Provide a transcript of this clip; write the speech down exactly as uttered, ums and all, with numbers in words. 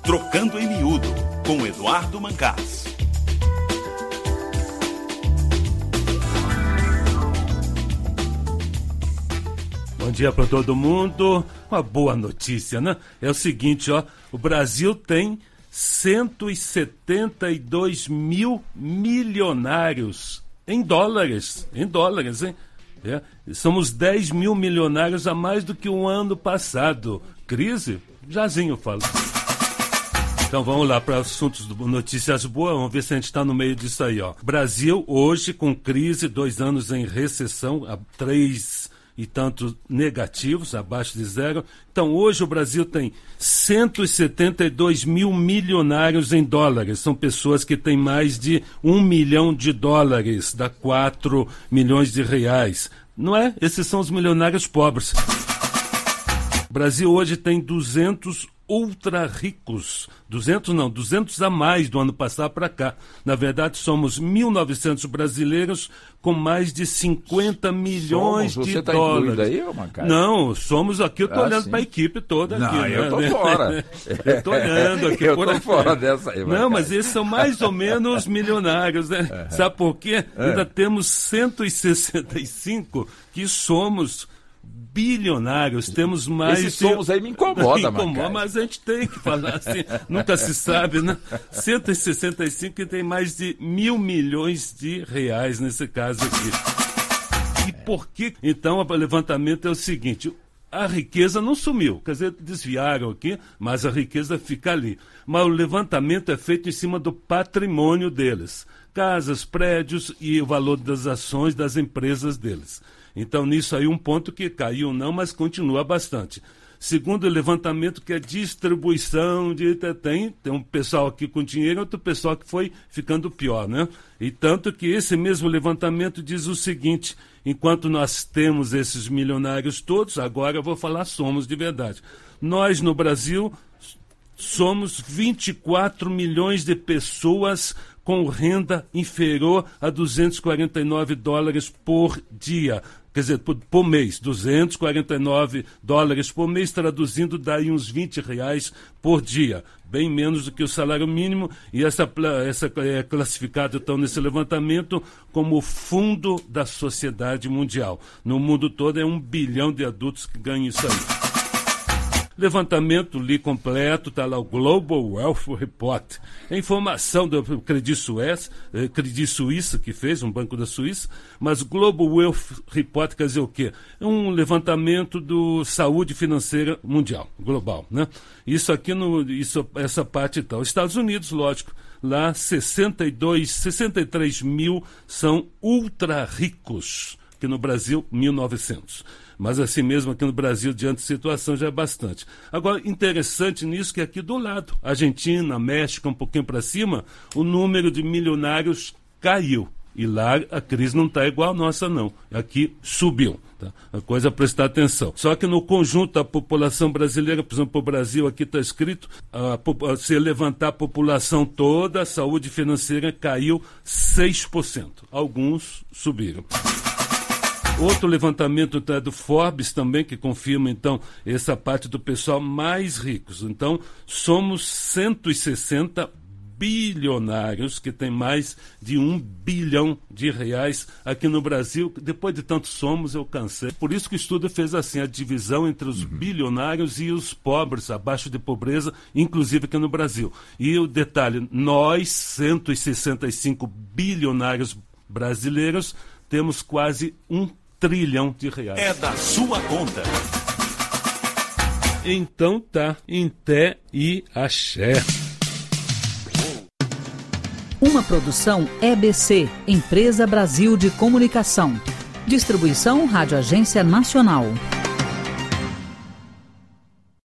Trocando em Miúdo, com Eduardo Mancás. Bom dia para todo mundo. Uma boa notícia, né? É o seguinte, ó, o Brasil tem cento e setenta e dois mil milionários em dólares, em dólares, hein? É, somos dez mil milionários a mais do que o ano passado. Crise? Jazinho fala. Então vamos lá para assuntos, notícias boas, vamos ver se a gente está no meio disso aí, ó. Brasil hoje com crise, dois anos em recessão, a três e tantos negativos, abaixo de zero. Então hoje o Brasil tem cento e setenta e dois mil milionários em dólares. São pessoas que têm mais de um milhão de dólares, dá quatro milhões de reais. Não é? Esses são os milionários pobres. O Brasil hoje tem duzentos ultra ricos, duzentos não, duzentos a mais do ano passado para cá. Na verdade, somos mil e novecentos brasileiros com mais de cinquenta milhões somos, de você tá dólares. Aí, Mancai? Não, somos aqui, eu tô ah, olhando sim. para a equipe toda não, aqui. Não, eu né? tô fora. Eu tô olhando aqui. eu por tô aqui. fora dessa aí, Mancai. Não, mas esses são mais ou menos milionários, né? Uhum. Sabe por quê? Uhum. Ainda temos cento e sessenta e cinco que somos bilionários, temos mais... Esses somos aí me incomoda, me incomoda, mas a gente tem que falar assim, nunca se sabe, né? cento e sessenta e cinco que tem mais de mil milhões de reais nesse caso aqui. E por que? Então, o levantamento é o seguinte, a riqueza não sumiu, quer dizer, desviaram aqui, mas a riqueza fica ali. Mas o levantamento é feito em cima do patrimônio deles, casas, prédios e o valor das ações das empresas deles. Então, nisso aí, um ponto que caiu não, mas continua bastante. Segundo o levantamento, que é distribuição de... Tem, tem um pessoal aqui com dinheiro, outro pessoal que foi ficando pior, né? E tanto que esse mesmo levantamento diz o seguinte, enquanto nós temos esses milionários todos, agora eu vou falar somos de verdade. Nós, no Brasil, somos vinte e quatro milhões de pessoas com renda inferior a duzentos e quarenta e nove dólares por dia. Quer dizer, por, por mês, duzentos e quarenta e nove dólares por mês, traduzindo daí uns vinte reais por dia. Bem menos do que o salário mínimo, e essa, essa é classificada, então, nesse levantamento como o fundo da sociedade mundial. No mundo todo é um bilhão de adultos que ganham isso aí. Levantamento, li completo, está lá o Global Wealth Report. É informação do Credit Suisse, Credit Suisse que fez, um banco da Suíça, mas Global Wealth Report quer dizer o quê? É um levantamento do saúde financeira mundial, global, né? Isso aqui, no, isso, essa parte e tal. Estados Unidos, lógico, lá sessenta e dois, sessenta e três mil são ultra ricos, que no Brasil, mil e novecentos. Mas assim mesmo aqui no Brasil, diante da situação, já é bastante. Agora, interessante nisso que aqui do lado, Argentina, México, um pouquinho para cima, o número de milionários caiu. E lá a crise não está igual a nossa, não. Aqui subiu. Tá? A coisa é prestar atenção. Só que no conjunto da população brasileira, por exemplo, o Brasil, aqui está escrito, a, a, se levantar a população toda, a saúde financeira caiu seis por cento. Alguns subiram. Outro levantamento tá, do Forbes também, que confirma, então, essa parte do pessoal mais ricos. Então, somos cento e sessenta bilionários, que tem mais de um bilhão de reais aqui no Brasil. Depois de tanto somos, eu cansei. Por isso que o estudo fez assim, a divisão entre os bilionários e os pobres, abaixo de pobreza, inclusive aqui no Brasil. E o detalhe, nós, cento e sessenta e cinco bilionários brasileiros, temos quase um trilhão de reais. É da sua conta. Então tá, em té e axé. Uma produção E B C, Empresa Brasil de Comunicação. Distribuição Rádio Agência Nacional.